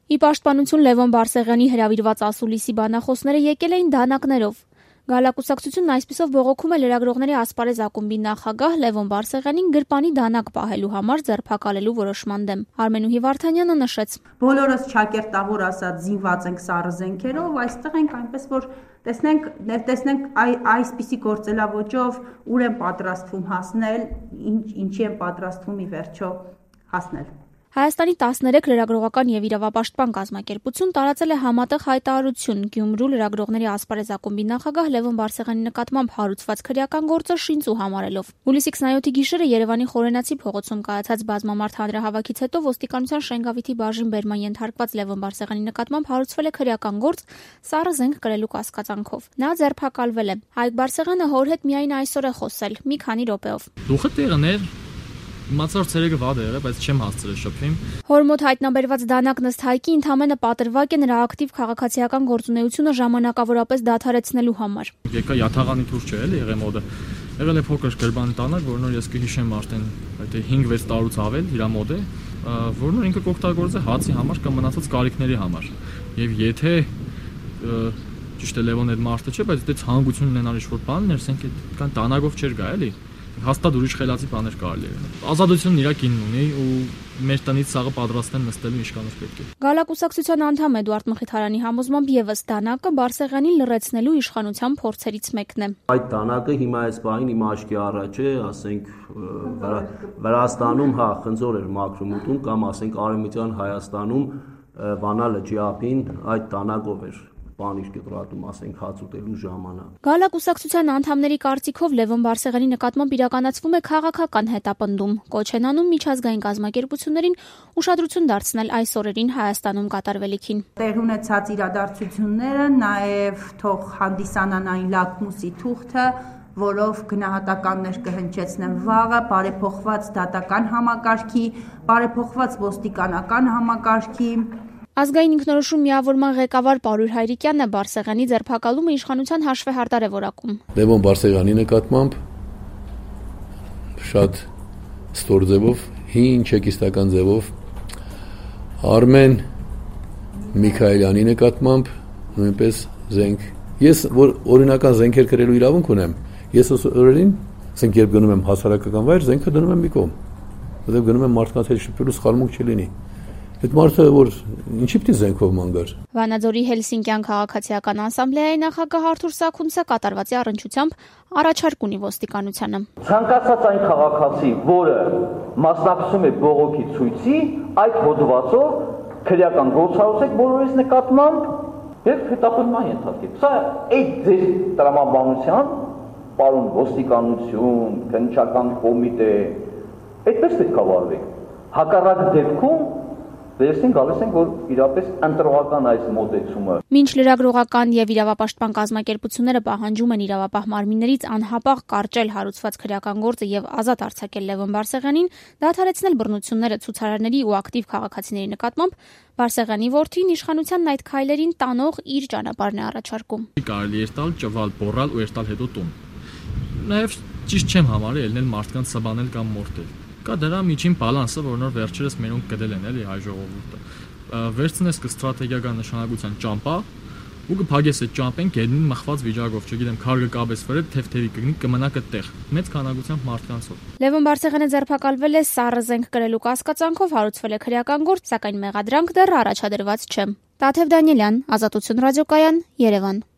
Ի պաշտպանություն Լևոն Բարսեղյանի հրավիրված ասուլիսի բանախոսները եկել էին դանակներով։ Գալակուսակցությունն այսպիսով բողոքում է լրագրողների ասպարեզ ակումբի նախագահ Լևոն Բարսեղյանին գրպանի դանակ պահելու համար ձերբակալելու որոշման դեմ։ Արմենուհի Վարդանյանը նշեց. Բոլորս ճակերտավոր ասած զինված ենք սառը զենքերով, այստեղ ենք այնպես որ տեսնենք այսպիսի գործելավոճով ուր են պատրաստվում հասնել, ինչի են պատրաստվում ի վերջո հասնել։ Հայաստանի 13 լրագրողական եւ իրավապաշտպան կազմակերպություն տարածել է համատեղ հայտարարություն Գյումրու լրագրողների ասպարեզ ակումբի նախագահ Լևոն Բարսեղյանի նկատմամբ հարուցված քրեական գործը շինծու համարելով։ Հուլիսի 27-ի գիշերը Երևանի Խորենացի փողոցում կայացած բազմամարդ հանրահավաքից հետո ոստիկանության Շենգավիթի բաժին բերման ենթարկված Լևոն Բարսեղյանի նկատմամբ հարուցվել է քրեական գործ սառը զենք կրելու կասկածանքով։ Նա ձերբակալվել է։ Հայկ Բարսեղյանը հոր հետ միայն այսօր է խոսել, մի քանի րոպեով։ Դուխը տեղներ Մացար ցերեկը վատ է եղել, բայց չեմ հասցրել շփվեմ։ Հոր մոտ հայտնաբերված դանակն ըստ Հայկի ընդամենը պատրվակ է նրա ակտիվ քաղաքացիական գործունեությունը ժամանակավորապես դադարեցնելու համար։ Եկա յաթաղանի դուրս չէ էլի եղել մոդը։ Եղել է փոքր գրբանի տանակ, որ նոր ես կհիշեմ արդեն այդ 5-6 տարուց ավել իր մոդ է, որ նոր ինքը կօգտագործե հացի համար կամ մնացած կարիքների համար։ Եվ եթե ճիշտ է Լևոն այդ մարդը չէ, բայց դե ցանկություն ունենալ ինչ-որ բաներ, ասենք կան տանագով չէր գա էլի։ Հաստատ ուրիշ խելացի բաներ կարելի է։ Ազատությունն իր կինն ունի ու մեր տնից սաղը պատրաստեն նստելու իշխանուց պետք է։ Գալակուսակցության անդամ Էդուարդ Մխիթարյանի համոզմամբ եւս դանակը Բարսեղյանին լրացնելու իշխանության փորձերից մեկն է։ Այդ դանակը հիմա այս բային իմ աչքի առաջ է, ասենք Վրաստանում խնձոր էր մաքրում ուտում կամ ասենք Արևմտյան Հայաստանում Վանա լճի ափին այդ դանակով էր բանիշ կտրատում, ասենք հաց ուտելու ժամանակ։ Գալակուսակցության անդամների կարծիքով Լևոն Բարսեղյանի նկատմամբ իրականացվում է քաղաքական հետապնդում։ Կոչ են անում միջազգային կազմակերպություններին ուշադրություն դարձնել այս օրերին Հայաստանում կատարվելիքին։ Տեղի ունեցած իրադարձությունները նաև թող հանդիսանան այն լակմուսի թուղթը, որով գնահատականներ կհնչեցնեն վաղը բարեփոխված դատական համակարգի, բարեփոխված ոստիկանական համակարգի։ Ազգային ինքնորոշում միավորման ղեկավար Պարույր Հայրիկյանն է Բարսեղյանի ձերբակալումը իշխանության հաշվեհարդար է որակում։ Լևոն Բարսեղյանի նկատմամբ շատ ստոր ձևով, հին չեկիստական ձևով, Արմեն Միքայելյանի նկատմամբ նույնպես զենք։ Ես որ օրինական զենքեր կրելու իրավունք ունեմ, ես օրերին, ասենք երբ գնում եմ հասարակական վայր, զենքը դնում եմ մի կողմ, որտեղ գնում եմ մարդկանց հետ շփվելու սխալմունք չլինի։ Այդ մարդը որ ինչի՞ պիտի զենքով ման գար։ Վանաձորի Հելսինկյան քաղաքացիական ասամբլեայի նախագահ Արթուր Սաքունցը կատարվածի առնչությամբ առաջարկ ունի ոստիկանությանը։ Ցանկացած այն քաղաքացի, որը մասնակցում է բողոքի ցույցի, այդ հոդվածով քրեական գործառույթ բոլորիս նկատմամբ եւ հետապնդման ենթարկի։ Սա այդ ձեր տրամաբանության պարոն ոստիկանություն, քննչական կոմիտե, այդպես պետք է վարվի։ Հակառակ դեպքում վերցին գալիս են, որ իրապես ընտրողական այս մոտեցումը։ Մինչ լրագրողական եւ իրավապաշտպան կազմակերպությունները պահանջում են իրավապահ մարմիններից անհապաղ կարճել հարուցված քրեական գործը եւ ազատ արձակել Լևոն Բարսեղյանին, դադարեցնել բռնությունները ցուցարարների ու ակտիվ քաղաքացիների նկատմամբ, Բարսեղյանի որդին իշխանությանն այդ քայլերին տանող իր ճանապարհն է առաջարկում։ Կարելի է տալ, ճվալ, բորալ ու երտալ հետո տուն։ Նաեւ ճիշտ չեմ համարել ելնել մարդկանց սաբանել կամ մորտել։ Կա դրա միջին բալանսը, որ նոր վերջերս մերոնք գտել են էլի հայ ժողովուրդը։ Վերցնես կստրատեգիական նշանակության ճամփա ու կփագես այդ ճամփեն գետնին մխված վիճակով, չգիտեմ, քարգը կաբես վրա թեթևի կգնի կմնա կտեղ։ Մեծ քանակությամբ մարդկանցով։ Լևոն Բարսեղյանը ձերբակալվել է սառը զենք կրելու կասկածանքով, հարուցվել է քրեական գործ, սակայն մեղադրանք դեռ առաջադրված չէ։ Տաթև Դանիելյան, Ազատություն ռադիոկայան, Երևան։